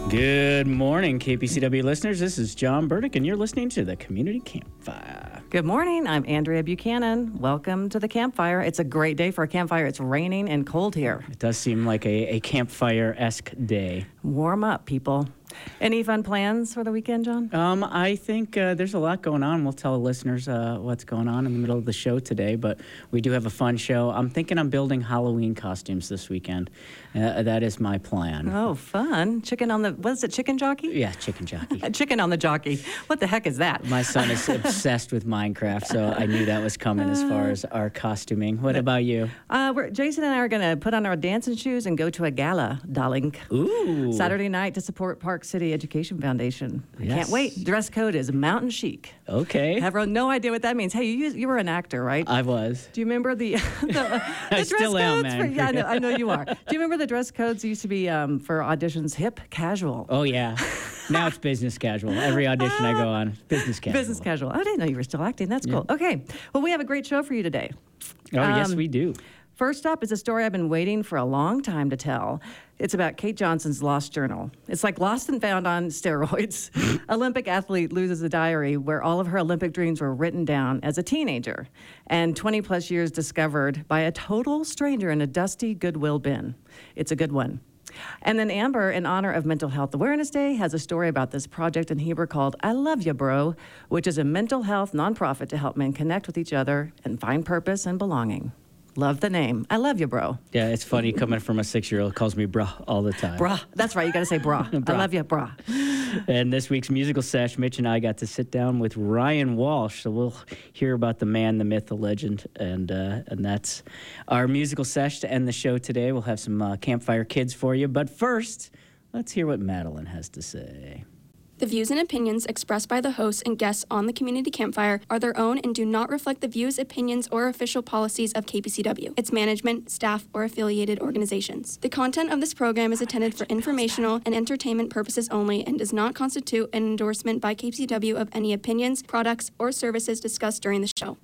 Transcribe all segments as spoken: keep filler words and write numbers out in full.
Good morning, K P C W listeners. This is John Burdick, and you're listening to the Community Campfire. Good morning. I'm Andrea Buchanan. Welcome to the campfire. It's a great day for a campfire. It's raining and cold here. It does seem like a, a campfire-esque day. Warm up, people. Any fun plans for the weekend, John? Um, I think uh, there's a lot going on. We'll tell the listeners uh, what's going on in the middle of the show today, but we do have a fun show. I'm thinking I'm building Halloween costumes this weekend. Uh, that is my plan. Oh, fun. Chicken on the, what is it, chicken jockey? Yeah, chicken jockey. Chicken on the jockey. What the heck is that? My son is obsessed with Minecraft, so I knew that was coming as far as our costuming. What about you? Uh, we're, Jason and I are going to put on our dancing shoes and go to a gala, darling. Ooh. Saturday night to support Park City Education Foundation. I Yes. can't wait. Dress code is mountain chic. Okay. I have no idea what that means. Hey, you you were an actor, right? I was. Do you remember the, the, the I dress still am, codes? man. For, yeah, I know, I know you are. Do you remember the dress codes used to be um, for auditions? Hip, casual. Oh, yeah. Now it's business casual. Every audition I go on, business casual. Business casual. I didn't know you were still acting. That's cool. Okay. Well, we have a great show for you today. Oh, yes, Um, we do. First up is a story I've been waiting for a long time to tell. It's about Kate Johnson's lost journal. It's like lost and found on steroids. Olympic athlete loses a diary where all of her Olympic dreams were written down as a teenager and twenty plus years discovered by a total stranger in a dusty Goodwill bin. It's a good one. And then Amber, in honor of Mental Health Awareness Day, has a story about this project in Heber called I Love Ya Bro, which is a mental health nonprofit to help men connect with each other and find purpose and belonging. Love the name. I love you, bro. Yeah, it's funny coming from a six-year-old calls me brah all the time. Brah. That's right. You got to say brah. Brah. I love you, brah. And this week's musical sesh, Mitch and I got to sit down with Ryan Walsh, so we'll hear about the man, the myth, the legend, and uh, and that's our musical sesh to end the show today. We'll have some uh, Campfire Kids for you, but first, let's hear what Madeline has to say. The views and opinions expressed by the hosts and guests on the Community Campfire are their own and do not reflect the views, opinions, or official policies of K P C W, its management, staff, or affiliated organizations. The content of this program is intended for informational and entertainment purposes only and does not constitute an endorsement by K P C W of any opinions, products, or services discussed during the show.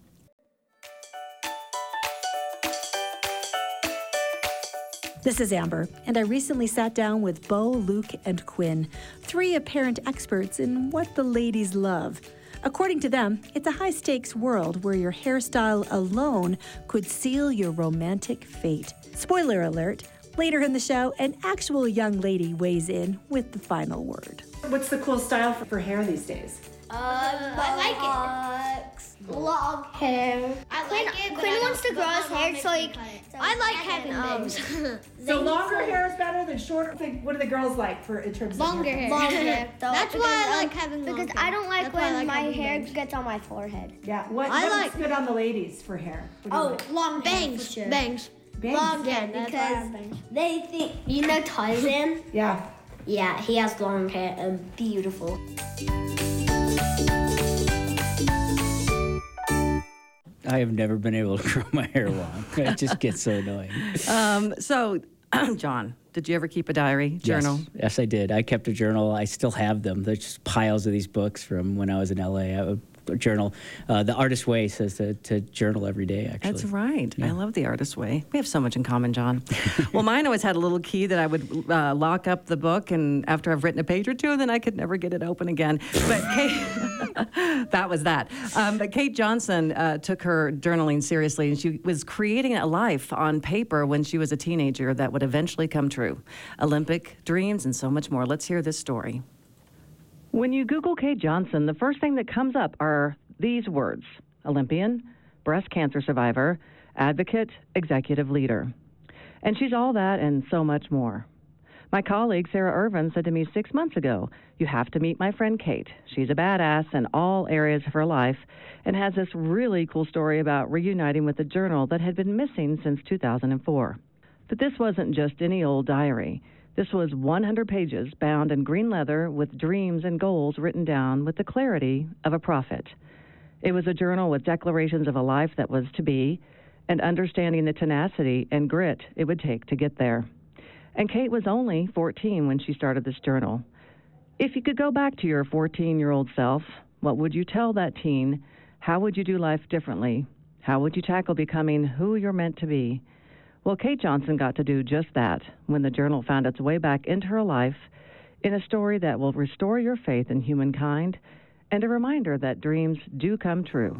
This is Amber, and I recently sat down with Bo, Luke, and Quinn, three apparent experts in what the ladies love. According to them, it's a high-stakes world where your hairstyle alone could seal your romantic fate. Spoiler alert, later in the show, an actual young lady weighs in with the final word. What's the cool style for, for hair these days? Um, I like it. Long hair. I like it. Quinn wants to grow his hair, so like I like having arms. So longer hair is better than shorter. What do the girls like for in terms Longer of hair. Longer hair. That's why I like having long hair. Because I don't like when my hair gets on my forehead. Yeah. What, I what like- is good on the ladies for hair? What do you Oh, like? long bangs. Bangs. Bangs? Long hair because they think you know Tarzan. Yeah. Yeah, he has long hair and beautiful. I have never been able to grow my hair long. It just gets so annoying. Um, so, John, did you ever keep a diary, journal? Yes, yes, I did. I kept a journal. I still have them. There's just piles of these books from when I was in L A. I would journal. Uh, the Artist Way says to, to journal every day, actually. That's right. Yeah. I love the Artist Way. We have so much in common, John. Well, mine always had a little key that I would uh, lock up the book, and after I've written a page or two, and then I could never get it open again. But Kate, that was that. Um, but Kate Johnson uh, took her journaling seriously, and she was creating a life on paper when she was a teenager that would eventually come true. Olympic dreams and so much more. Let's hear this story. When you Google Kate Johnson, the first thing that comes up are these words: Olympian, breast cancer survivor, advocate, executive leader. And she's all that and so much more. My colleague, Sarah Irvin, said to me six months ago, you have to meet my friend Kate. She's a badass in all areas of her life and has this really cool story about reuniting with a journal that had been missing since two thousand four. But this wasn't just any old diary. This was one hundred pages bound in green leather with dreams and goals written down with the clarity of a prophet. It was a journal with declarations of a life that was to be and understanding the tenacity and grit it would take to get there. And Kate was only fourteen when she started this journal. If you could go back to your fourteen-year-old self, what would you tell that teen? How would you do life differently? How would you tackle becoming who you're meant to be? Well, Kate Johnson got to do just that when the journal found its way back into her life. in a story that will restore your faith in humankind and a reminder that dreams do come true.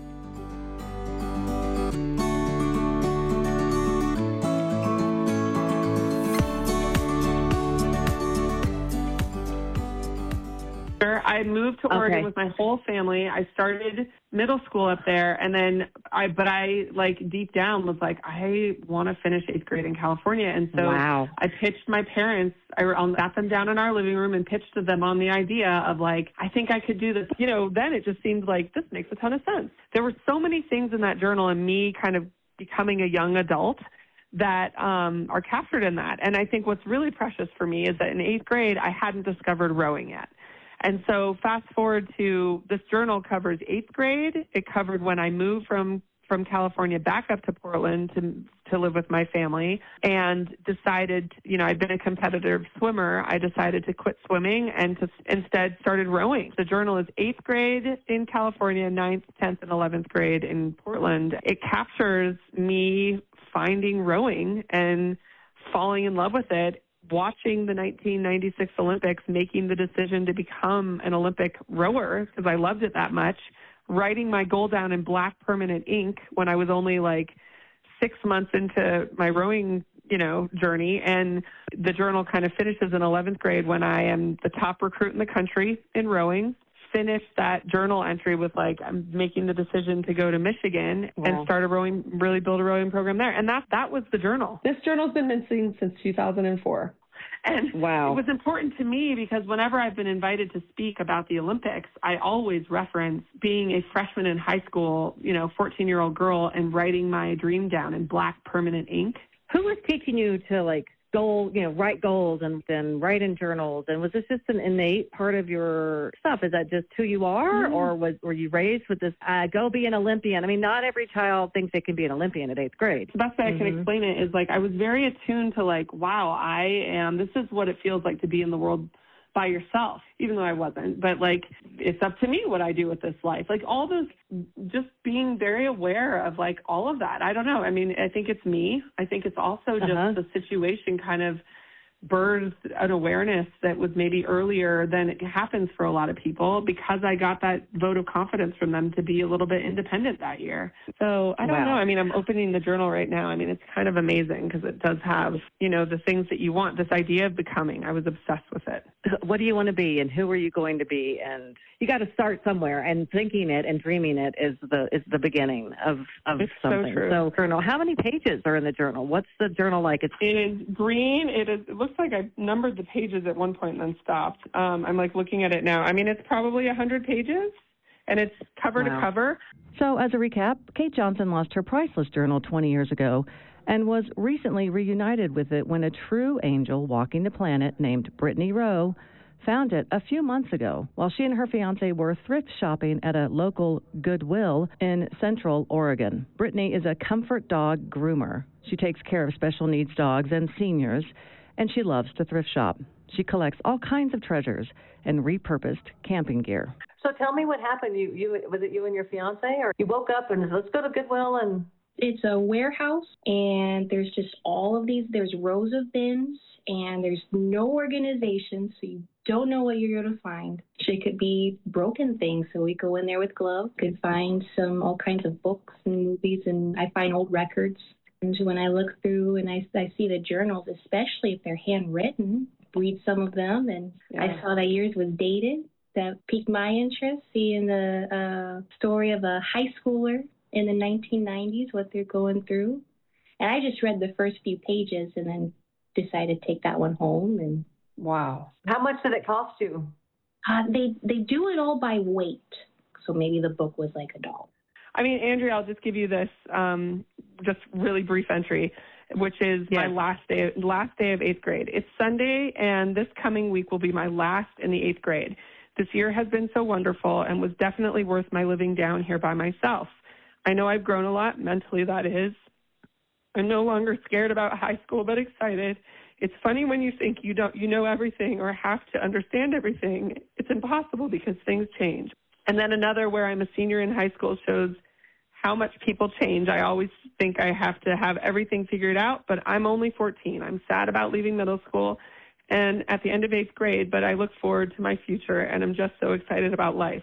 I moved to Oregon Okay. with my whole family. I started middle school up there, and then I, but I like deep down was like, I want to finish eighth grade in California, and so Wow. I pitched my parents. I sat them down in our living room and pitched to them on the idea of like, I think I could do this. You know, then it just seemed like this makes a ton of sense. There were so many things in that journal, and me kind of becoming a young adult that um, are captured in that. And I think what's really precious for me is that in eighth grade, I hadn't discovered rowing yet. And so fast forward to this journal covers eighth grade. It covered when I moved from, from California back up to Portland to, to live with my family and decided, you know, I'd been a competitive swimmer. I decided to quit swimming and to instead started rowing. The journal is eighth grade in California, ninth, tenth, and eleventh grade in Portland. It captures me finding rowing and falling in love with it, watching the nineteen ninety-six Olympics, making the decision to become an Olympic rower because I loved it that much, writing my goal down in black permanent ink when I was only like six months into my rowing, you know, journey. And the journal kind of finishes in eleventh grade when I am the top recruit in the country in rowing. Finished that journal entry with like, I'm making the decision to go to Michigan Wow. and start a rowing, really build a rowing program there. And that, that was the journal. This journal's been missing since two thousand four. And Wow. it was important to me because whenever I've been invited to speak about the Olympics, I always reference being a freshman in high school, you know, fourteen-year-old girl and writing my dream down in black permanent ink. Who was teaching you to like goal, you know, write goals and then write in journals? And was this just an innate part of your stuff? Is that just who you are, mm-hmm. or was were you raised with this? Uh, go be an Olympian. I mean, not every child thinks they can be an Olympian at eighth grade. The best way mm-hmm. I can explain it is like I was very attuned to like, wow, I am. This is what it feels like to be in the world by yourself, even though I wasn't. But like, it's up to me what I do with this life. Like all those, just being very aware of like all of that. I don't know. I mean, I think it's me. I think it's also just uh-huh. the situation kind of birthed an awareness that was maybe earlier than it happens for a lot of people because I got that vote of confidence from them to be a little bit independent that year. So I don't Wow. know. I mean, I'm opening the journal right now. I mean, it's kind of amazing because it does have, you know, the things that you want, this idea of becoming. I was obsessed with it. What do you want to be and who are you going to be? And you got to start somewhere, and thinking it and dreaming it is the is the beginning of, of It's something. so true. So, journal, how many pages are in the journal? What's the journal like? It's It is green. It is. It looks like I numbered the pages at one point and then stopped. Um, I'm like looking at it now. I mean, it's probably one hundred pages, and it's cover Wow. to cover. So, as a recap, Kate Johnson lost her priceless journal twenty years ago and was recently reunited with it when a true angel walking the planet named Brittany Rowe found it a few months ago while she and her fiancé were thrift shopping at a local Goodwill in Central Oregon. Brittany is a comfort dog groomer. She takes care of special needs dogs and seniors, and she loves to thrift shop. She collects all kinds of treasures and repurposed camping gear. So tell me what happened. You, you was it you and your fiancé, or you woke up and let's go to Goodwill? And it's a warehouse, and there's just all of these. There's rows of bins, and there's no organization, so you don't know what you're going to find. It could be broken things, so we go in there with gloves. Could find some all kinds of books and movies, and I find old records. And when I look through and I, I see the journals, especially if they're handwritten, read some of them, and yeah. I saw that yours was dated. That piqued my interest, seeing the uh, story of a high schooler in the nineteen nineties, what they're going through. And I just read the first few pages and then decided to take that one home. And wow. How much did it cost you? Uh, they, they do it all by weight. So maybe the book was like a dollar. I mean, Andrea, I'll just give you this um, just really brief entry, which is yes. my last day, last day of eighth grade. It's Sunday, and this coming week will be my last in the eighth grade. This year has been so wonderful and was definitely worth my living down here by myself. I know I've grown a lot, mentally that is. I'm no longer scared about high school, but excited. It's funny when you think you don't, you know everything or have to understand everything. It's impossible because things change. And then another where I'm a senior in high school shows how much people change. I always think I have to have everything figured out, but I'm only fourteen. I'm sad about leaving middle school, and at the end of eighth grade, but I look forward to my future, and I'm just so excited about life.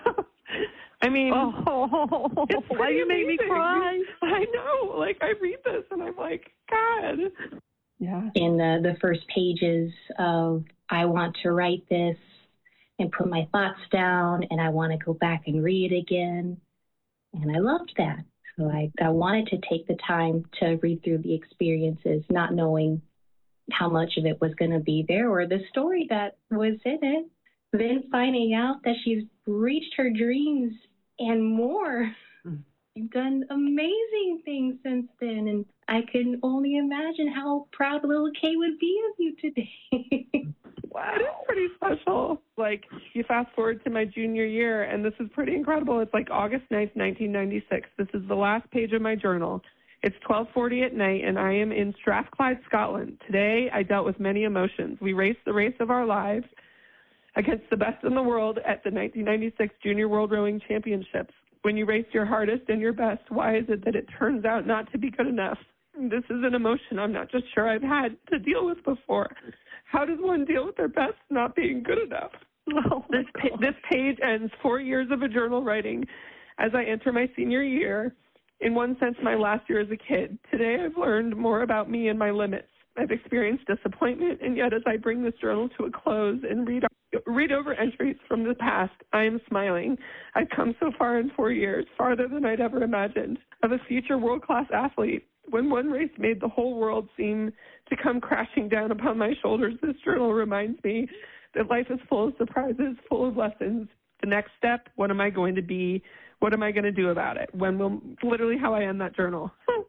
I mean, oh, it's why you made me cry? I know. Like, I read this, and I'm like, God. Yeah. In the, the first pages of, I want to write this and put my thoughts down, and I want to go back and read it again. And I loved that. So I, I wanted to take the time to read through the experiences, not knowing how much of it was going to be there or the story that was in it. Then finding out that she's reached her dreams and more. Mm. You've done amazing things since then. And I can only imagine how proud little Kay would be of you today. Wow. It is pretty special. Like, you fast forward to my junior year, and this is pretty incredible. It's like August ninth, nineteen ninety-six. This is the last page of my journal. It's twelve forty at night, and I am in Strathclyde, Scotland. Today, I dealt with many emotions. We raced the race of our lives against the best in the world at the nineteen ninety-six Junior World Rowing Championships. When you race your hardest and your best, why is it that it turns out not to be good enough? This is an emotion I'm not just sure I've had to deal with before. How does one deal with their best not being good enough? Oh this, pa- this page ends four years of a journal writing as I enter my senior year. In one sense, my last year as a kid. Today, I've learned more about me and my limits. I've experienced disappointment, and yet as I bring this journal to a close and read, read over entries from the past, I am smiling. I've come so far in four years, farther than I'd ever imagined, of a future world-class athlete. When one race made the whole world seem to come crashing down upon my shoulders, this journal reminds me that life is full of surprises, full of lessons. The next step, what am I going to be? What am I going to do about it? When will, literally how I end that journal.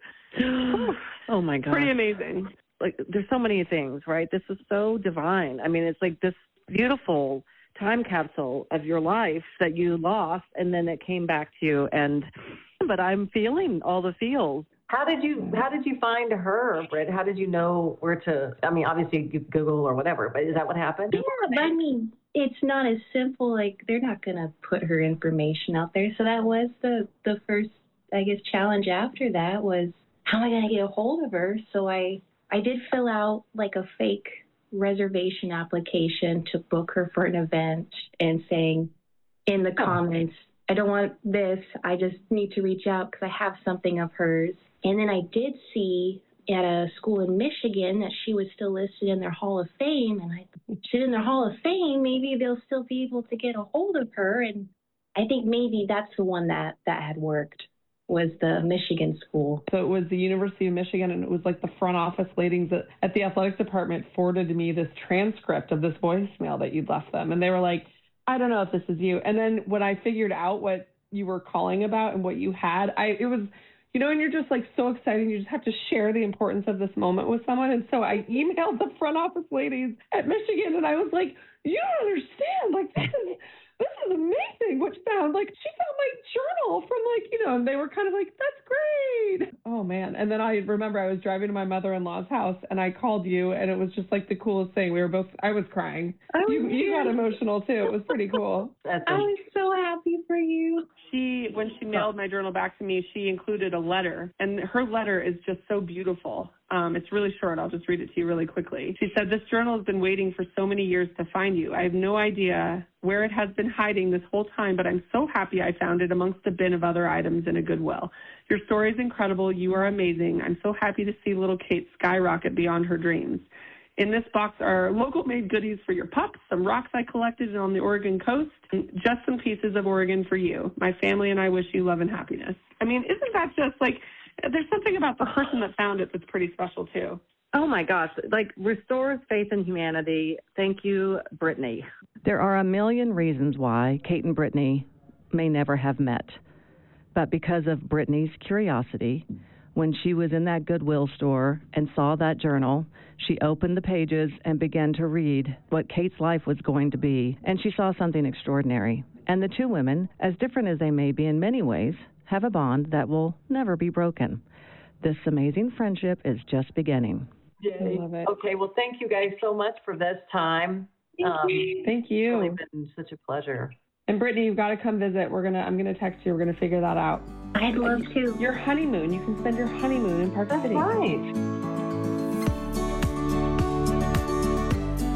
Oh, my God. Pretty amazing. Like, there's so many things, right? This is so divine. I mean, it's like this beautiful time capsule of your life that you lost, and then it came back to you. And, but I'm feeling all the feels. How did you How did you find her, Britt? How did you know where to? I mean, obviously you Google or whatever, but is that what happened? Yeah, but I mean, it's not as simple. Like, they're not going to put her information out there. So that was the the first, I guess, challenge after that was, how am I going to get a hold of her? So I I did fill out like a fake reservation application to book her for an event, and saying in the comments, I don't want this. I just need to reach out because I have something of hers. And then I did see at a school in Michigan that she was still listed in their Hall of Fame. And I thought, she's in their Hall of Fame, maybe they'll still be able to get a hold of her. And I think maybe that's the one that, that had worked, was the Michigan school. So it was the University of Michigan, and it was like the front office ladies at, at the athletics department forwarded to me this transcript of this voicemail that you'd left them. And they were like, I don't know if this is you. And then when I figured out what you were calling about and what you had, I it was, you know, and you're just like so excited. You just have to share the importance of this moment with someone. And so I emailed the front office ladies at Michigan, and I was like, you don't understand. Like, this is, this is amazing. What you found? Like, she found my journal from, like, you know, and they were kind of like, that's great. Oh, man. And then I remember I was driving to my mother-in-law's house, and I called you, and it was just like the coolest thing. We were both, I was crying. Oh, you, you got emotional, too. It was pretty cool. I was so happy for you. She, when she mailed my journal back to me, she included a letter, and her letter is just so beautiful. Um, it's really short. I'll just read it to you really quickly. She said, this journal has been waiting for so many years to find you. I have no idea where it has been hiding this whole time, but I'm so happy I found it amongst a bin of other items in a Goodwill. Your story is incredible. You are amazing. I'm so happy to see little Kate skyrocket beyond her dreams. In this box are local-made goodies for your pups, some rocks I collected on the Oregon coast, and just some pieces of Oregon for you. My family and I wish you love and happiness. I mean, isn't that just like, there's something about the person that found it that's pretty special, too. Oh, my gosh. Like, restores faith in humanity. Thank you, Brittany. There are a million reasons why Kate and Brittany may never have met. But because of Brittany's curiosity, when she was in that Goodwill store and saw that journal, she opened the pages and began to read what Kate's life was going to be, and she saw something extraordinary. And the two women, as different as they may be in many ways, have a bond that will never be broken. This amazing friendship is just beginning. Yay. I love it. Okay, well, thank you guys so much for this time. Thank um, you. Thank you. It's really been such a pleasure. And Brittany, you've got to come visit. We're gonna. I'm gonna text you. We're gonna figure that out. I'd love to. Your honeymoon. You can spend your honeymoon in Park That's City. Right.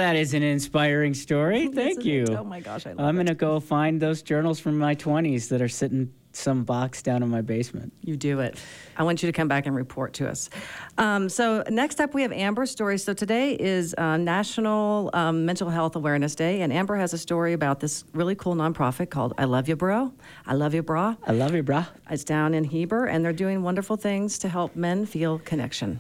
that is an inspiring story. Thank Isn't you. it? Oh, my gosh, I love I'm it. going to go find those journals from my twenties that are sitting some box down in my basement. You do it. I want you to come back and report to us. Um, so next up, we have Amber's story. So today is uh, National um, Mental Health Awareness Day, and Amber has a story about this really cool nonprofit called I Love You Bro. I Love You Bra. I love you, brah. It's down in Heber, and they're doing wonderful things to help men feel connection.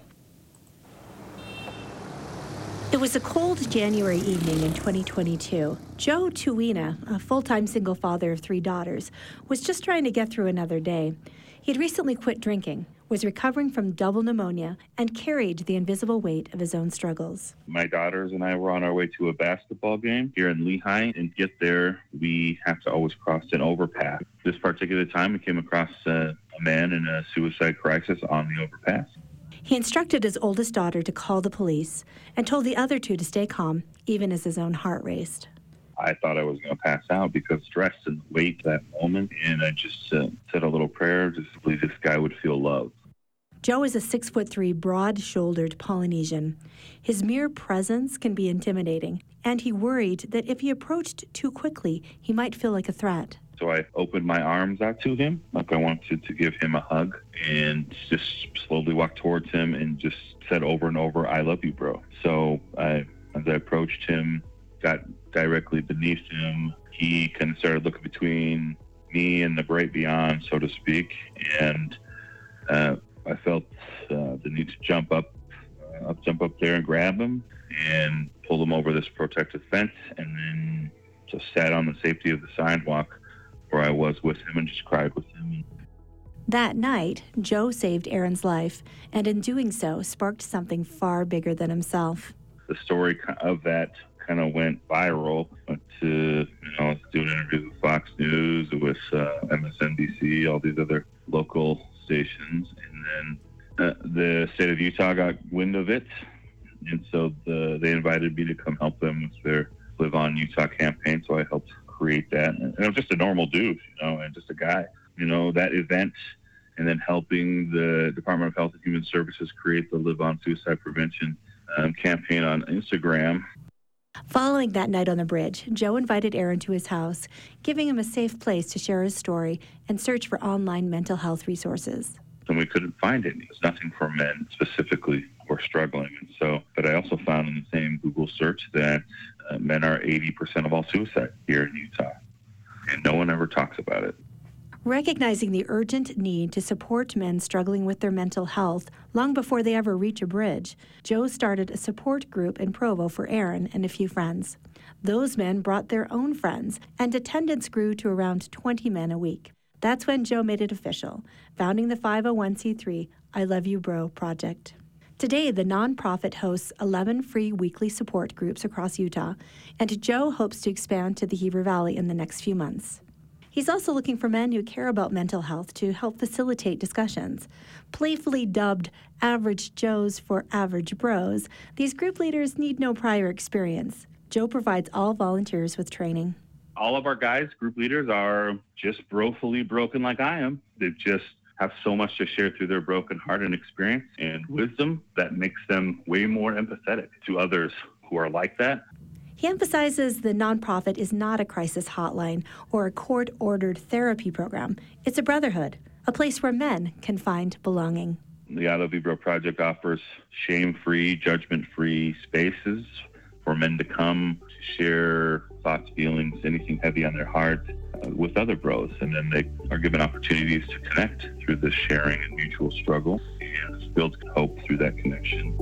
It was a cold January evening in twenty twenty-two. Joe Tuina, a full-time single father of three daughters, was just trying to get through another day. He had recently quit drinking, was recovering from double pneumonia, and carried the invisible weight of his own struggles. My daughters and I were on our way to a basketball game here in Lehigh, and to get there, we have to always cross an overpass. This particular time, we came across uh, a man in a suicide crisis on the overpass. He instructed his oldest daughter to call the police and told the other two to stay calm, even as his own heart raced. I thought I was going to pass out because stress and the weight of that moment, and I just uh, said a little prayer just to believe this guy would feel love. Joe is a six foot three, broad-shouldered Polynesian. His mere presence can be intimidating, and he worried that if he approached too quickly, he might feel like a threat. So I opened my arms out to him, like I wanted to give him a hug, and just slowly walked towards him and just said over and over, I love you, bro. So I, as I approached him, got directly beneath him, he kind of started looking between me and the bright beyond, so to speak, and uh, I felt uh, the need to jump up, uh, up, jump up there and grab him and pull him over this protective fence, and then just sat on the safety of the sidewalk where I was with him and just cried with him. That night, Joe saved Aaron's life, and in doing so, sparked something far bigger than himself. The story of that kind of went viral. Went to, you know, doing interviews with Fox News, with uh, M S N B C, all these other local stations, and then uh, the state of Utah got wind of it, and so the, they invited me to come help them with their Live On Utah campaign. So I helped create that, and I'm just a normal dude, you know, and just a guy, you know, that event, and then helping the Department of Health and Human Services create the Live On Suicide Prevention um, campaign on Instagram. Following that night on the bridge, Joe invited Aaron to his house, giving him a safe place to share his story and search for online mental health resources. And we couldn't find any. There's nothing for men specifically who are struggling. And so, but I also found in the same Google search that uh, men are eighty percent of all suicide here in Utah. And no one ever talks about it. Recognizing the urgent need to support men struggling with their mental health long before they ever reach a bridge, Joe started a support group in Provo for Aaron and a few friends. Those men brought their own friends, and attendance grew to around twenty men a week. That's when Joe made it official, founding the five oh one c three I Love You Bro project. Today, the nonprofit hosts eleven free weekly support groups across Utah, and Joe hopes to expand to the Heber Valley in the next few months. He's also looking for men who care about mental health to help facilitate discussions. Playfully dubbed Average Joes for Average Bros, these group leaders need no prior experience. Joe provides all volunteers with training. All of our guys, group leaders, are just brofully broken like I am. They just have so much to share through their broken heart and experience and wisdom that makes them way more empathetic to others who are like that. He emphasizes the nonprofit is not a crisis hotline or a court-ordered therapy program. It's a brotherhood, a place where men can find belonging. The I Love You Bro project offers shame-free, judgment-free spaces for men to come to share thoughts, feelings, anything heavy on their heart uh, with other bros. And then they are given opportunities to connect through this sharing and mutual struggle and build hope through that connection.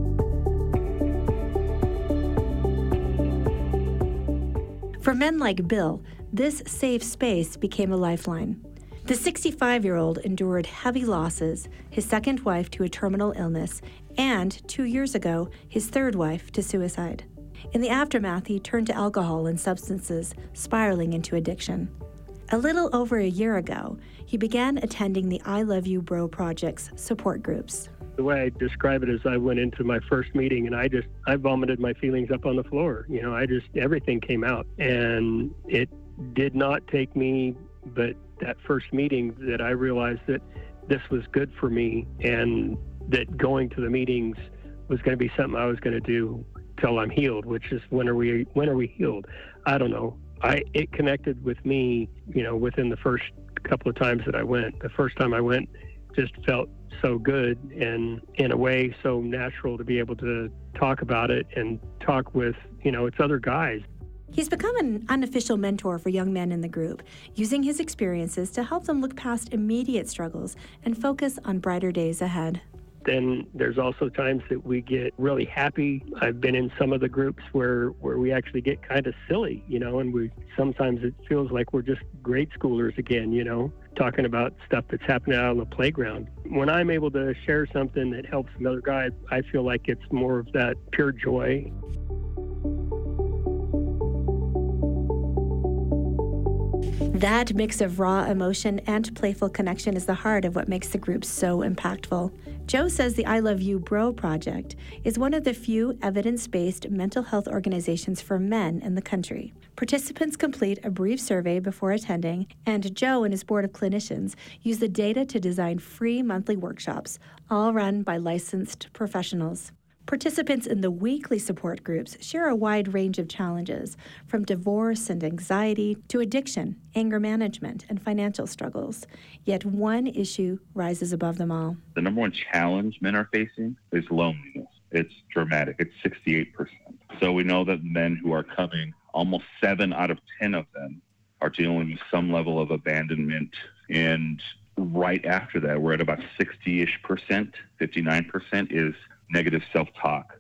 For men like Bill, this safe space became a lifeline. The sixty-five-year-old endured heavy losses, his second wife to a terminal illness, and two years ago, his third wife to suicide. In the aftermath, he turned to alcohol and substances, spiraling into addiction. A little over a year ago, he began attending the I Love You Bro project's support groups. The way I describe it is I went into my first meeting and I just, I vomited my feelings up on the floor. You know, I just, everything came out. And it did not take me, but that first meeting that I realized that this was good for me and that going to the meetings was going to be something I was going to do till I'm healed, which is when are we when are we healed? I don't know. I it connected with me, you know, within the first couple of times that I went. The first time I went just felt so good and in a way so natural to be able to talk about it and talk with, you know, it's other guys. He's become an unofficial mentor for young men in the group, using his experiences to help them look past immediate struggles and focus on brighter days ahead. Then there's also times that we get really happy. I've been in some of the groups where, where we actually get kind of silly, you know, and we sometimes it feels like we're just grade schoolers again, you know, talking about stuff that's happening out on the playground. When I'm able to share something that helps another guy, I feel like it's more of that pure joy. That mix of raw emotion and playful connection is the heart of what makes the group so impactful. Joe says the I Love You Bro Project is one of the few evidence-based mental health organizations for men in the country. Participants complete a brief survey before attending, and Joe and his board of clinicians use the data to design free monthly workshops, all run by licensed professionals. Participants in the weekly support groups share a wide range of challenges, from divorce and anxiety to addiction, anger management, and financial struggles. Yet one issue rises above them all. The number one challenge men are facing is loneliness. It's dramatic. It's sixty-eight percent. So we know that men who are coming, almost seven out of ten of them are dealing with some level of abandonment. And right after that, we're at about sixty-ish percent, fifty-nine percent is negative self-talk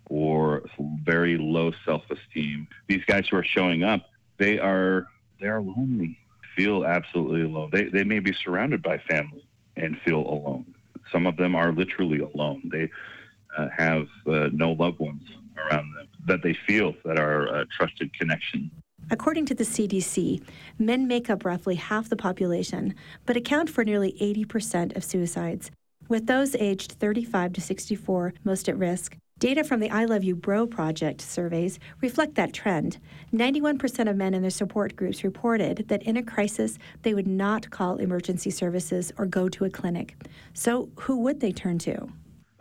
or very low self-esteem. These guys who are showing up, they are they are lonely, feel absolutely alone. They they may be surrounded by family and feel alone. Some of them are literally alone. They uh, have uh, no loved ones around them that they feel that are a trusted connection. According to the C D C, men make up roughly half the population, but account for nearly eighty percent of suicides. With those aged thirty-five to sixty-four most at risk, data from the I Love You Bro Project surveys reflect that trend. ninety-one percent of men in their support groups reported that in a crisis, they would not call emergency services or go to a clinic. So who would they turn to?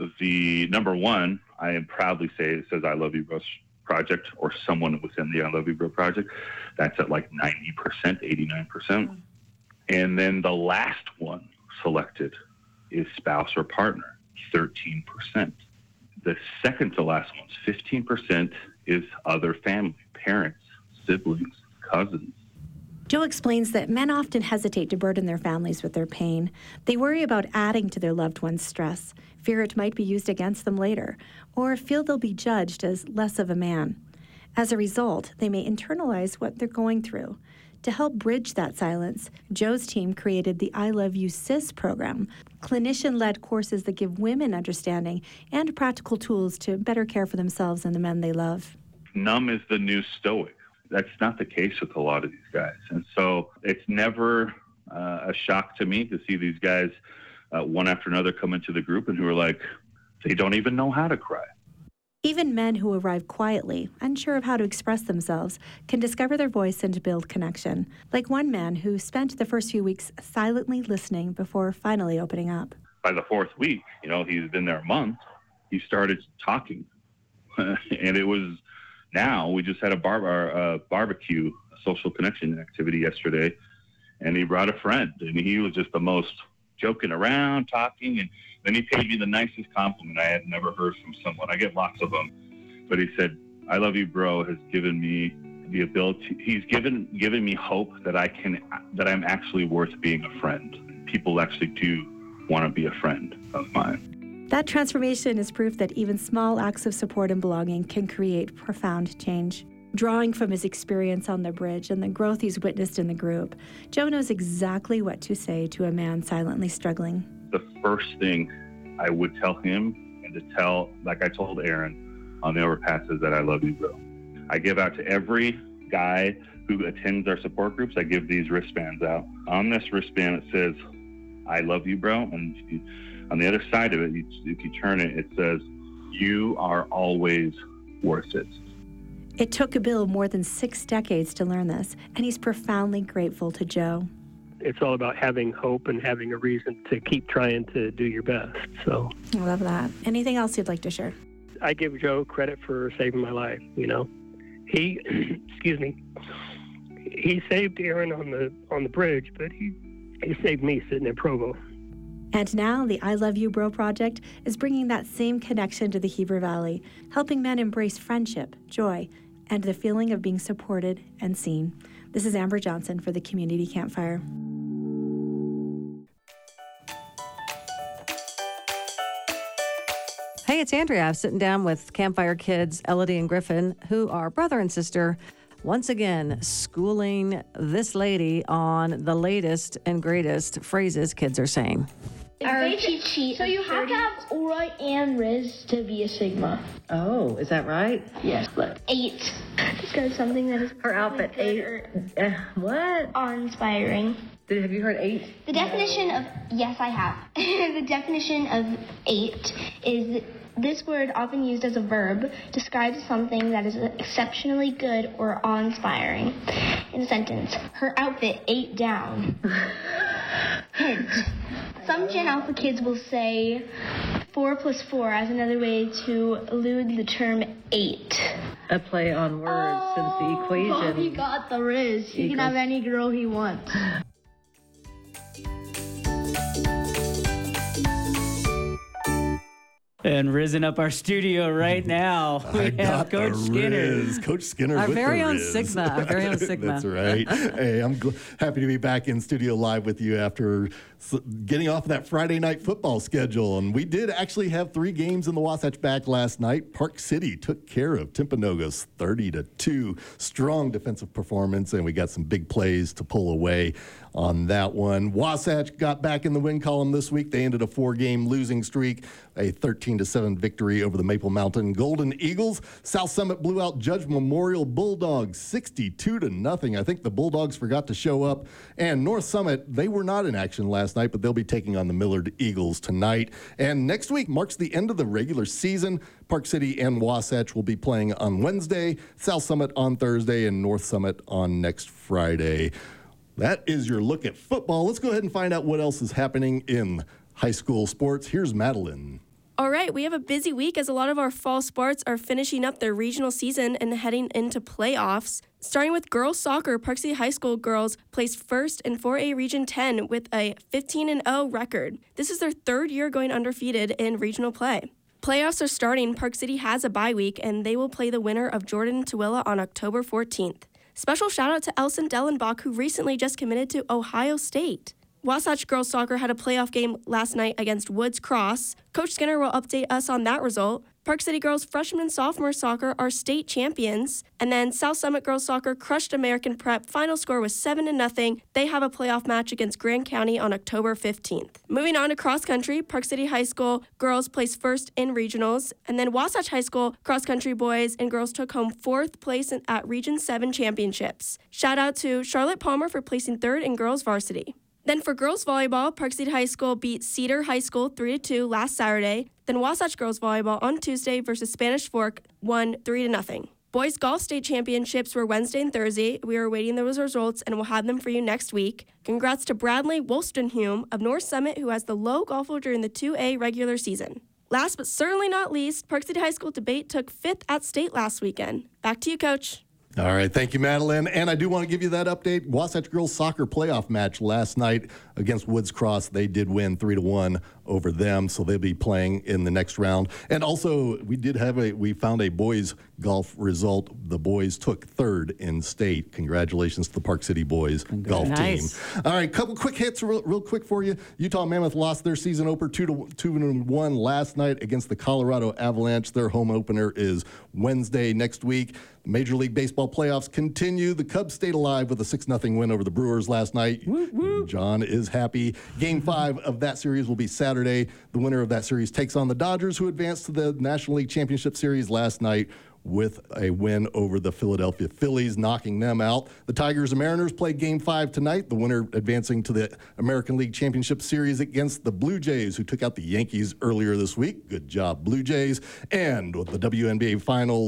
The number one, I am proudly say it says I Love You Bro Project or someone within the I Love You Bro Project. That's at like ninety percent, eighty-nine percent. Mm-hmm. And then the last one selected is spouse or partner, thirteen percent. The second to last one, fifteen percent, is other family, parents, siblings, cousins. Joe explains that men often hesitate to burden their families with their pain. They worry about adding to their loved one's stress, fear it might be used against them later, or feel they'll be judged as less of a man. As a result, they may internalize what they're going through. To help bridge that silence, Joe's team created the I Love You Sis program, clinician-led courses that give women understanding and practical tools to better care for themselves and the men they love. Numb is the new stoic. That's not the case with a lot of these guys. And so it's never uh, a shock to me to see these guys uh, one after another come into the group and who are like, they don't even know how to cry. Even men who arrive quietly, unsure of how to express themselves, can discover their voice and build connection, like one man who spent the first few weeks silently listening before finally opening up. By the fourth week, you know, he's been there a month, he started talking. And it was now, we just had a bar- uh, barbecue, a social connection activity yesterday, and he brought a friend, and he was just the most joking around, talking, and then he paid me the nicest compliment I had never heard from someone. I get lots of them. But he said, I Love You Bro has given me the ability, he's given given me hope that I can, that I'm actually worth being a friend. People actually do want to be a friend of mine. That transformation is proof that even small acts of support and belonging can create profound change. Drawing from his experience on the bridge and the growth he's witnessed in the group, Joe knows exactly what to say to a man silently struggling. The first thing I would tell him and to tell, like I told Aaron on the Overpass, is that I love you, bro. I give out to every guy who attends our support groups, I give these wristbands out. On this wristband, it says, I love you, bro. And if you, on the other side of it, you, if you turn it, it says, you are always worth it. It took Bill more than six decades to learn this, and he's profoundly grateful to Joe. It's all about having hope and having a reason to keep trying to do your best. So I love that. Anything else you'd like to share? I give Joe credit for saving my life, you know. He, excuse me, he saved Aaron on the on the bridge, but he, he saved me sitting in Provo. And now the I Love You Bro project is bringing that same connection to the Heber Valley, helping men embrace friendship, joy, and the feeling of being supported and seen. This is Amber Johnson for the Community Campfire. Hey, it's Andrea. I'm sitting down with Campfire kids, Elodie and Griffin, who are brother and sister, once again schooling this lady on the latest and greatest phrases kids are saying. Our cheat sheet. So you have to have Oroy and Riz to be a Sigma. Oh, is that right? Yes, but eight. Describe something that is her outfit. Eight. Uh, what? Awe-inspiring. Did, have you heard eight? The definition of yes, I have. The definition of eight is this word, often used as a verb, describes something that is exceptionally good or awe-inspiring. In a sentence, her outfit ate down. Hint. Some Gen Alpha kids will say four plus four as another way to elude the term eight. A play on words oh, since the equation. Bobby got the Riz. He can have any girl he wants. And risen up our studio right now, we I have got Coach the Skinner. Riz. Coach Skinner Our with very the own Riz. Sigma. Our very own Sigma. That's right. Hey, I'm gl- happy to be back in studio live with you after s- getting off that Friday night football schedule. And we did actually have three games in the Wasatch back last night. Park City took care of Timpanogos thirty to two. Strong defensive performance, and we got some big plays to pull away on that one. Wasatch got back in the win column this week. They ended a four-game losing streak, a thirteen to seven victory over the Maple Mountain Golden Eagles. South Summit blew out Judge Memorial Bulldogs sixty-two to nothing. I think the Bulldogs forgot to show up. And North Summit, they were not in action last night, but they'll be taking on the Millard Eagles tonight. And next week marks the end of the regular season. Park City and Wasatch will be playing on Wednesday, South Summit on Thursday, and North Summit on next Friday. That is your look at football. Let's go ahead and find out what else is happening in high school sports. Here's Madeline. All right, we have a busy week as a lot of our fall sports are finishing up their regional season and heading into playoffs. Starting with girls soccer, Park City High School girls placed first in four A Region ten with a fifteen and oh record. This is their third year going undefeated in regional play. Playoffs are starting. Park City has a bye week, and they will play the winner of Jordan and Tooele on October fourteenth. Special shout out to Elson Dellenbach, who recently just committed to Ohio State. Wasatch girls soccer had a playoff game last night against Woods Cross. Coach Skinner will update us on that result. Park City girls freshman and sophomore soccer are state champions. And then South Summit girls soccer crushed American Prep. Final score was seven to nothing. They have a playoff match against Grand County on October fifteenth. Moving on to cross country, Park City High School girls placed first in regionals. And then Wasatch High School cross country boys and girls took home fourth place at Region seven championships. Shout out to Charlotte Palmer for placing third in girls varsity. Then for girls volleyball, Park City High School beat Cedar High School three to two last Saturday. Then Wasatch girls volleyball on Tuesday versus Spanish Fork won three to nothing. Boys golf state championships were Wednesday and Thursday. We are awaiting those results and we'll have them for you next week. Congrats to Bradley Wolstenhume of North Summit, who has the low golfer during the two A regular season. Last but certainly not least, Park City High School debate took fifth at state last weekend. Back to you, Coach. All right, thank you, Madeline. And I do want to give you that update. Wasatch girls soccer playoff match last night against Woods Cross. They did win three to one over them, so they'll be playing in the next round. And also, we did have a we found a boys golf result. The boys took third in state. Congratulations to the Park City boys golf Nice. team. All right, couple quick hits real, real quick for you. Utah Mammoth lost their season opener two to two and one last night against the Colorado Avalanche. Their home opener is Wednesday next week. Major League Baseball playoffs continue. The Cubs stayed alive with a six nothing win over the Brewers last night. Woo, woo. John is happy. Game five of that series will be Saturday. The winner of that series takes on the Dodgers, who advanced to the National League Championship Series last night with a win over the Philadelphia Phillies, knocking them out. The Tigers and Mariners play Game five tonight, the winner advancing to the American League Championship Series against the Blue Jays, who took out the Yankees earlier this week. Good job, Blue Jays. And with the W N B A Finals,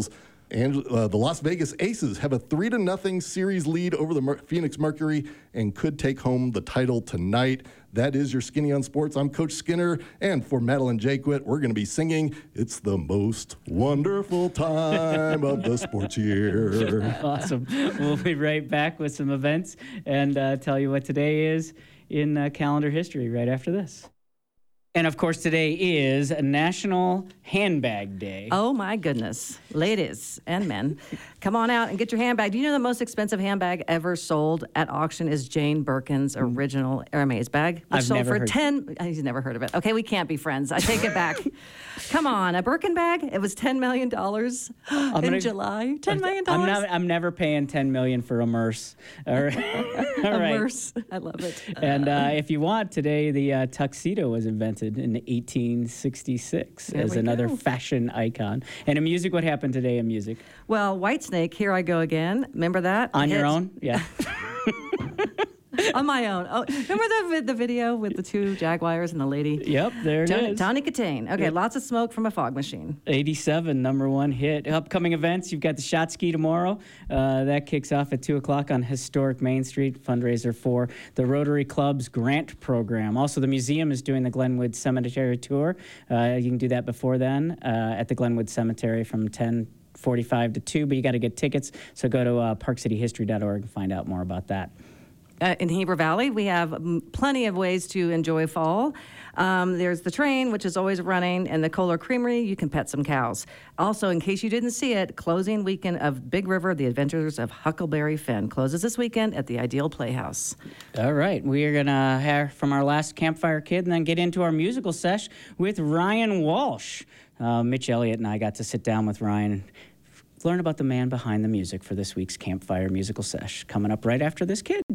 And uh, the Las Vegas Aces have a three to nothing series lead over the Mer- Phoenix Mercury and could take home the title tonight. That is your Skinny on Sports. I'm Coach Skinner, and for Madeline Jaquit, we're going to be singing "It's the Most Wonderful Time of the Sports Year." Awesome. We'll be right back with some events and uh, tell you what today is in uh, calendar history right after this. And of course, today is National Handbag Day. Oh my goodness. Ladies and men, come on out and get your handbag. Do you know the most expensive handbag ever sold at auction is Jane Birkin's original Hermes bag, which I've sold never for heard- ten. He's never heard of it. Okay, we can't be friends. I take it back. Come on, a Birkin bag. It was ten million dollars in gonna- July. Ten million I'm dollars. not. I'm never paying ten million for a Merce. All right. All A right. Merce. I love it. And uh, if you want, today the uh, tuxedo was invented in eighteen sixty-six There as we another go. fashion icon. And in music, what happened today in music? Well, Whitesnake, Here I Go Again. Remember that? On your Hit. own? Yeah. On my own. Oh, remember the vi- the video with the two Jaguars and the lady? Yep, there it Tony, is. Tawny Katane. Okay, Yep. lots of smoke from a fog machine. eighty-seven, number one hit. Upcoming events, you've got the Shot Ski tomorrow. Uh, that kicks off at two o'clock on historic Main Street, fundraiser for the Rotary Club's grant program. Also, the museum is doing the Glenwood Cemetery Tour. Uh, you can do that before then uh, at the Glenwood Cemetery from ten forty-five to two, but you got to get tickets. So go to uh, park city history dot org and find out more about that. Uh, in Heber Valley, we have mm, plenty of ways to enjoy fall. Um, there's the train, which is always running, and the Kohler Creamery, you can pet some cows. Also, in case you didn't see it, closing weekend of Big River, The Adventures of Huckleberry Finn, closes this weekend at the Ideal Playhouse. All right, we are going to hear from our last Campfire Kid and then get into our musical sesh with Ryan Walsh. Uh, Mitch Elliott and I got to sit down with Ryan and learn about the man behind the music for this week's Campfire Musical Sesh. Coming up right after this kid.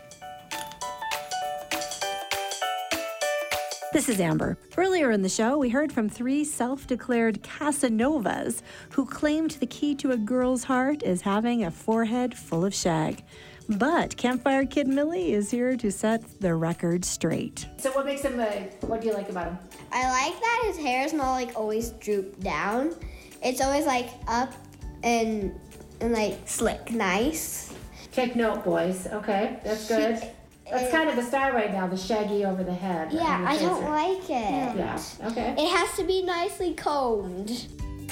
This is Amber. Earlier in the show, we heard from three self-declared Casanovas who claimed the key to a girl's heart is having a forehead full of shag. But Campfire Kid Millie is here to set the record straight. So what makes him, uh, what do you like about him? I like that his hair is not like always drooped down. It's always like up and and like Slick. nice. Take note, boys. Okay, that's good. That's kind of the style right now, the shaggy over the head. Yeah, on the I don't chaser. like it. Yeah, okay. It has to be nicely combed.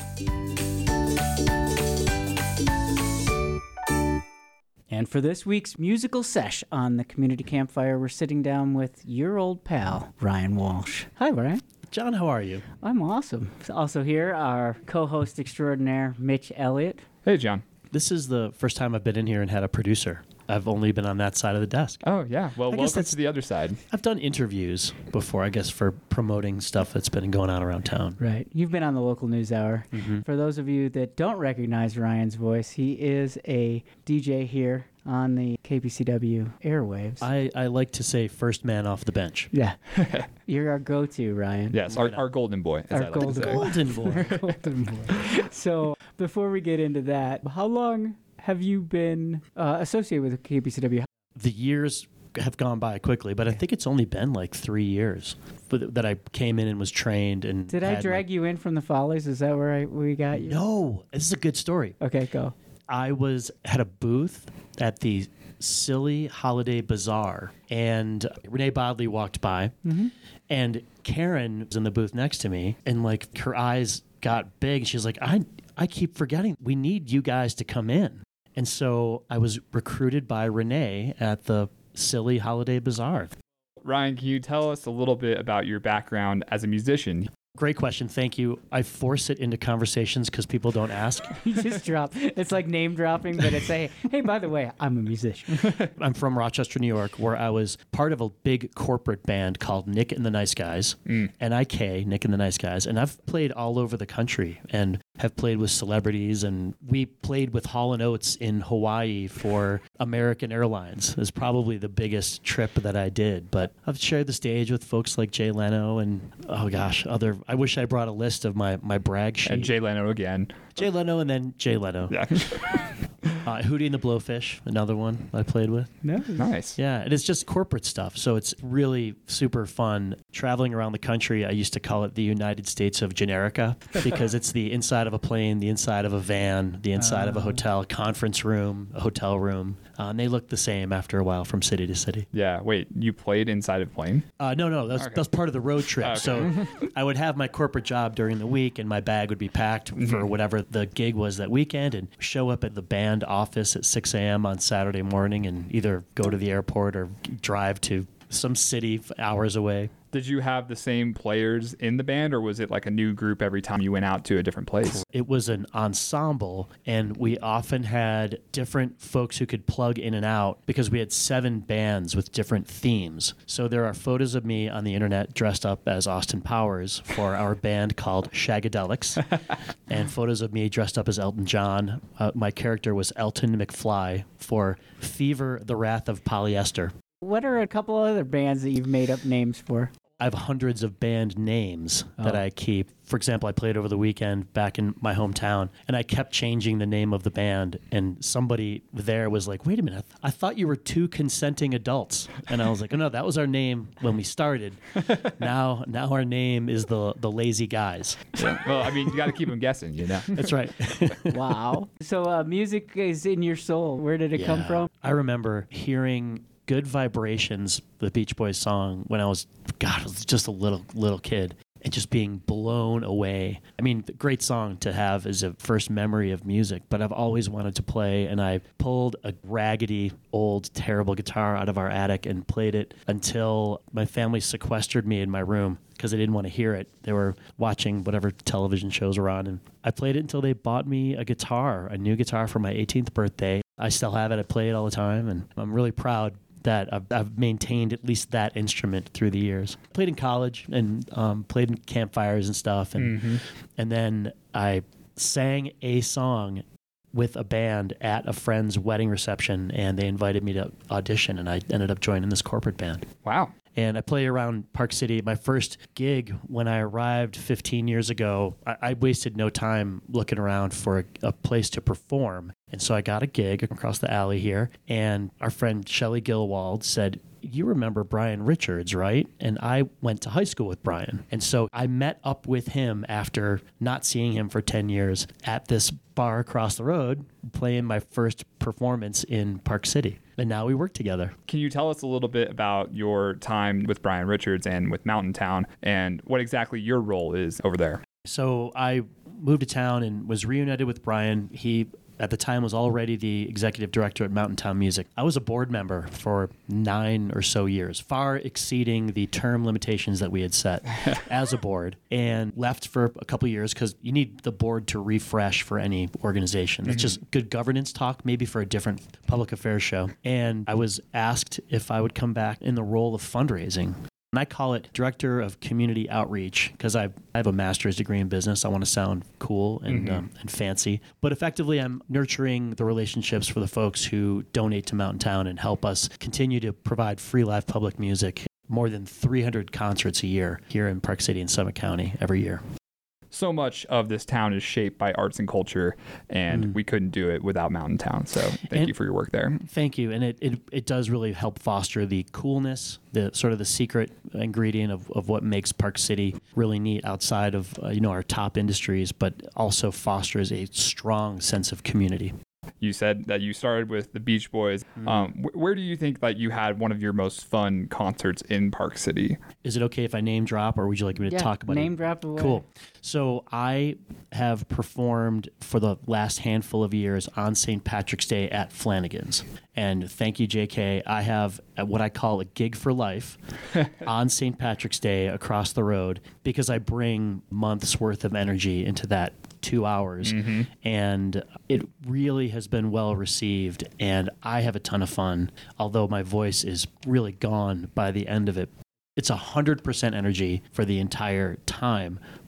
And for this week's musical sesh on the Community Campfire, we're sitting down with your old pal, Ryan Walsh. Hi, Ryan. John, how are you? I'm awesome. Also here, our co-host extraordinaire, Mitch Elliott. Hey, John. This is the first time I've been in here and had a producer. I've only been on that side of the desk. Oh, yeah. Well, I guess welcome that's- to the other side. I've done interviews before, I guess, for promoting stuff that's been going on around town. Right. You've been on the local news hour. Mhm. For those of you that don't recognize Ryan's voice, he is a D J here on the K P C W airwaves. I, I like to say first man off the bench. Yeah. You're our go-to, Ryan. Yes, our, our golden boy, as Our I like to golden say. Golden boy. Our golden boy. So before we get into that, how long have you been uh, associated with K P C W? The years have gone by quickly, but I think it's only been like three years that that I came in and was trained. And Did I had drag you in from the Follies? Is that where I, we got you? No, this is a good story. Okay, go. I was at a booth at the Silly Holiday Bazaar, and Renee Bodley walked by, Mhm. and Karen was in the booth next to me, and like her eyes got big. She's like, I, I keep forgetting. We need you guys to come in. And so I was recruited by Renee at the Silly Holiday Bazaar. Ryan, can you tell us a little bit about your background as a musician? Great question. Thank you. I force it into conversations because people don't ask. You just drop. It's like name dropping, but it's a, hey, by the way, I'm a musician. I'm from Rochester, New York, where I was part of a big corporate band called Nick and the Nice Guys, Mm. N I K, Nick and the Nice Guys. And I've played all over the country and have played with celebrities. And we played with Hall and Oates in Hawaii for American Airlines. It's probably the biggest trip that I did. But I've shared the stage with folks like Jay Leno and, oh gosh, other. I wish I brought a list of my, my brag sheet. And Jay Leno again. Jay Leno and then Jay Leno. Yeah. Uh, Hootie and the Blowfish, another one I played with. Nice. Yeah, and it's just corporate stuff, so it's really super fun. Traveling around the country, I used to call it the United States of Generica because it's the inside of a plane, the inside of a van, the inside of a hotel, conference room, a hotel room. Uh, and they look the same after a while from city to city. Yeah, wait, you played inside of a plane? Uh, no, no, that's, Okay. that's part of the road trip. Okay. So I would have my corporate job during the week, and my bag would be packed for whatever the gig was that weekend, and show up at the band office at six a.m. on Saturday morning and either go to the airport or drive to some city hours away. Did you have the same players in the band, or was it like a new group every time you went out to a different place? It was an ensemble, and we often had different folks who could plug in and out because we had seven bands with different themes. So there are photos of me on the internet dressed up as Austin Powers for our band called Shagadelics, and photos of me dressed up as Elton John. Uh, my character was Elton McFly for Fever, the Wrath of Polyester. What are a couple other bands that you've made up names for? I have hundreds of band names that Oh. I keep. For example, I played over the weekend back in my hometown, and I kept changing the name of the band. And somebody there was like, wait a minute, I thought you were two consenting adults. And I was like, oh, no, that was our name when we started. now now our name is the, the Lazy Guys. Yeah. Well, I mean, you got to keep them guessing, you know? That's right. Wow. So uh, music is in your soul. Where did it come Yeah. from? I remember hearing Good Vibrations, the Beach Boys song, when I was, God, I was just a little little kid, and just being blown away. I mean, great song to have as a first memory of music, but I've always wanted to play, and I pulled a raggedy, old, terrible guitar out of our attic and played it until my family sequestered me in my room because they didn't want to hear it. They were watching whatever television shows were on, and I played it until they bought me a guitar, a new guitar for my eighteenth birthday. I still have it. I play it all the time, and I'm really proud that I've, I've maintained at least that instrument through the years. Played in college and um, played in campfires and stuff, and Mm-hmm. and then I sang a song with a band at a friend's wedding reception, and they invited me to audition, and I ended up joining this corporate band. Wow. And I play around Park City. My first gig when I arrived fifteen years ago, I, I wasted no time looking around for a, a place to perform. And so I got a gig across the alley here. And our friend Shelley Gilwald said, you remember Brian Richards, right? And I went to high school with Brian. And so I met up with him after not seeing him for ten years at this bar across the road, playing my first performance in Park City. And now we work together. Can you tell us a little bit about your time with Brian Richards and with Mountain Town and what exactly your role is over there? So I moved to town and was reunited with Brian. He at the time was already the executive director at Mountain Town Music. I was a board member for nine or so years, far exceeding the term limitations that we had set as a board, and left for a couple of years because you need the board to refresh for any organization. It's Mhm. just good governance talk, maybe for a different public affairs show. And I was asked if I would come back in the role of fundraising. And I call it Director of Community Outreach because I, I have a master's degree in business. I want to sound cool and, Mhm. um, and fancy. But effectively, I'm nurturing the relationships for the folks who donate to Mountain Town and help us continue to provide free live public music. More than three hundred concerts a year here in Park City and Summit County every year. So much of this town is shaped by arts and culture, and Mm. we couldn't do it without Mountain Town. So thank And- you for your work there. Thank you. And it, it, it does really help foster the coolness, the sort of the secret ingredient of, of what makes Park City really neat outside of, uh, you know, our top industries, but also fosters a strong sense of community. You said that you started with the Beach Boys. Um, wh- where do you think that you had one of your most fun concerts in Park City? Is it okay if I name drop, or would you like me to Yeah, talk about it? name drop away. Cool. So I have performed for the last handful of years on Saint Patrick's Day at Flanagan's. And thank you, J K. I have what I call a gig for life on Saint Patrick's Day across the road because I bring months worth of energy into that two hours. Mhm. And it really has been well received. And I have a ton of fun, although my voice is really gone by the end of it. It's one hundred percent energy for the entire time,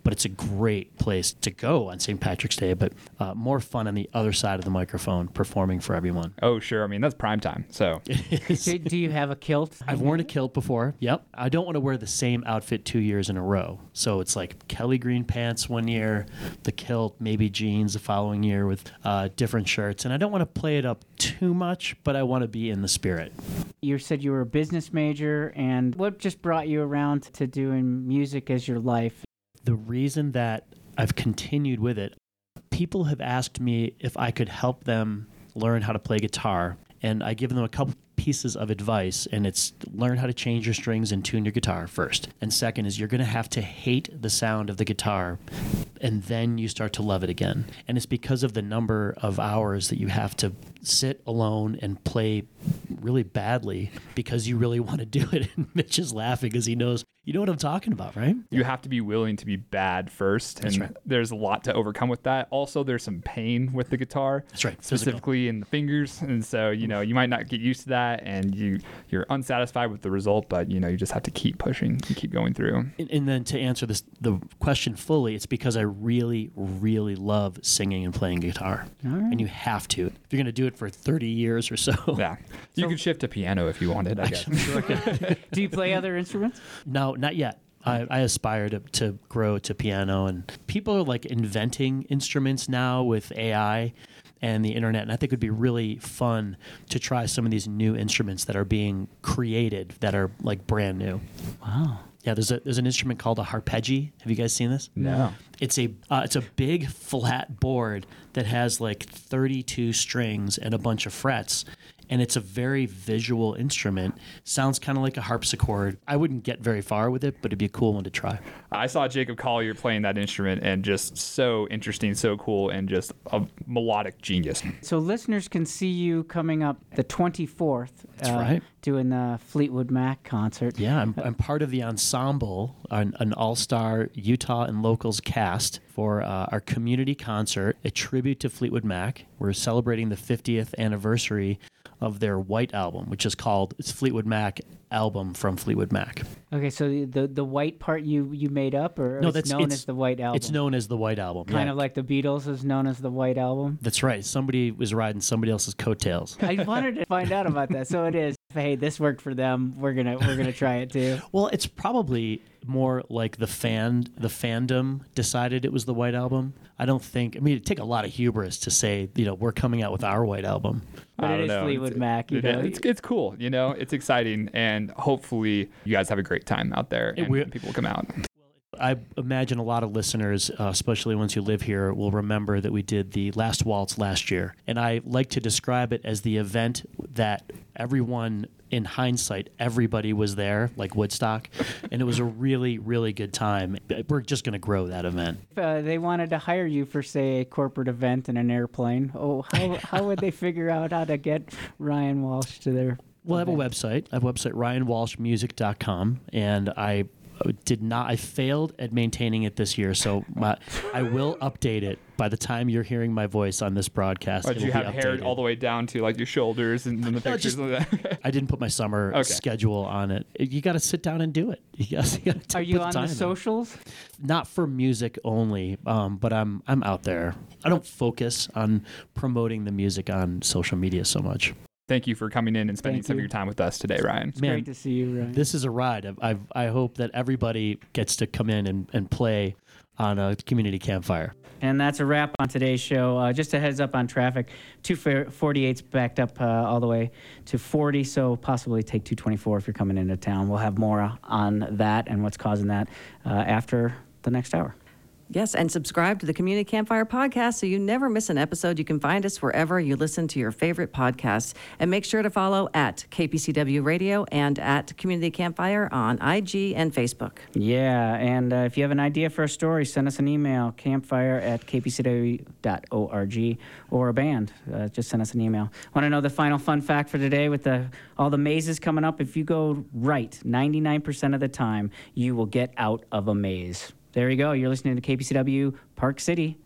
but it's a great place to go on Saint Patrick's Day, but uh, more fun on the other side of the microphone performing for everyone. Oh, sure. I mean, that's prime time. So, do, do you have a kilt? I've worn a kilt before. Yep. I don't want to wear the same outfit two years in a row. So it's like Kelly green pants one year, the kilt, maybe jeans the following year with uh, different shirts. And I don't want to play it up too much, but I want to be in the spirit. You said you were a business major, and what just brought you around to doing music as your life? The reason that I've continued with it, people have asked me if I could help them learn how to play guitar, and I give them a couple pieces of advice, and it's learn how to change your strings and tune your guitar first. And second is you're going to have to hate the sound of the guitar, and then you start to love it again. And it's because of the number of hours that you have to sit alone and play really badly because you really want to do it. And Mitch is laughing because he knows, you know what I'm talking about, right? You have to be willing to be bad first. That's and right. There's a lot to overcome with that. Also, there's some pain with the guitar. That's right. Specifically in the fingers. And so, you know, you might not get used to that and you, you're unsatisfied with the result, but, you know, you just have to keep pushing and keep going through. And, and then to answer this, the question fully, it's because I really, really love singing and playing guitar. All right. And you have to. If you're going to do it for thirty years or so. Yeah. You so, could shift to piano if you wanted, I guess. I'm sure I could. Do you play other instruments? No, not yet. I, I aspire to, to grow to piano, and people are like inventing instruments now with A I and the internet, and I think it would be really fun to try some of these new instruments that are being created that are like brand new. Wow. Yeah, there's a there's an instrument called a harpeggi. Have you guys seen this? No. It's a uh, it's a big flat board that has like thirty-two strings and a bunch of frets. And it's a very visual instrument. Sounds kind of like a harpsichord. I wouldn't get very far with it, but it'd be a cool one to try. I saw Jacob Collier playing that instrument, and just so interesting, so cool, and just a melodic genius. So listeners can see you coming up the twenty-fourth. That's uh, right. Doing the Fleetwood Mac concert. Yeah, I'm, I'm part of the ensemble, an, an all-star Utah and Locals cast for uh, our community concert, a tribute to Fleetwood Mac. We're celebrating the fiftieth anniversary of their White Album, which is called it's Fleetwood Mac Album from Fleetwood Mac. Okay, so the the white part you, you made up, or no, it's that's known it's, as the White Album? It's known as the White Album. Kind yeah. of like the Beatles is known as the White Album? That's right. Somebody was riding somebody else's coattails. I wanted to find out about that. So it is. Hey, this worked for them. We're gonna we're gonna try it too. Well, it's probably more like the fan the fandom decided it was the White Album. I don't think. I mean, it'd take a lot of hubris to say, you know, we're coming out with our White Album. But I it don't is know. Fleetwood it's, Mac. You it, know, it's it's cool. You know, it's exciting, and hopefully you guys have a great time out there, and we, people will come out. I imagine a lot of listeners, uh, especially ones who live here, will remember that we did the Last Waltz last year. And I like to describe it as the event that everyone, in hindsight, everybody was there, like Woodstock. And it was a really, really good time. We're just going to grow that event. If uh, they wanted to hire you for, say, a corporate event in an airplane, oh, how, how would they figure out how to get Ryan Walsh to their We'll event? have a website. I have a website, ryan walsh music dot com. And I did not, I failed at maintaining it this year, so my, I will update it by the time you're hearing my voice on this broadcast. Or did you have hair all the way down to like your shoulders and then the No, pictures just- of that? I didn't put my summer Okay. schedule on it. You got to sit down and do it. You gotta, you gotta Are you put on time the in. socials? Not for music only, um, but I'm I'm out there. I don't focus on promoting the music on social media so much. Thank you for coming in and spending Thank some of you. your time with us today, Ryan. It's Man, great to see you, Ryan. This is a ride. I I hope that everybody gets to come in and, and play on a community campfire. And that's a wrap on today's show. Uh, just a heads up on traffic. two forty-eight's backed up uh, all the way to forty, so possibly take two twenty-four if you're coming into town. We'll have more on that and what's causing that uh, after the next hour. Yes, and subscribe to the Community Campfire podcast so you never miss an episode. You can find us wherever you listen to your favorite podcasts. And make sure to follow at K P C W Radio and at Community Campfire on I G and Facebook. Yeah, and uh, if you have an idea for a story, send us an email, campfire at k p c w dot org, or a band. Uh, just send us an email. Want to know the final fun fact for today with the all the mazes coming up? If you go right ninety-nine percent of the time, you will get out of a maze. There you go. You're listening to K P C W Park City.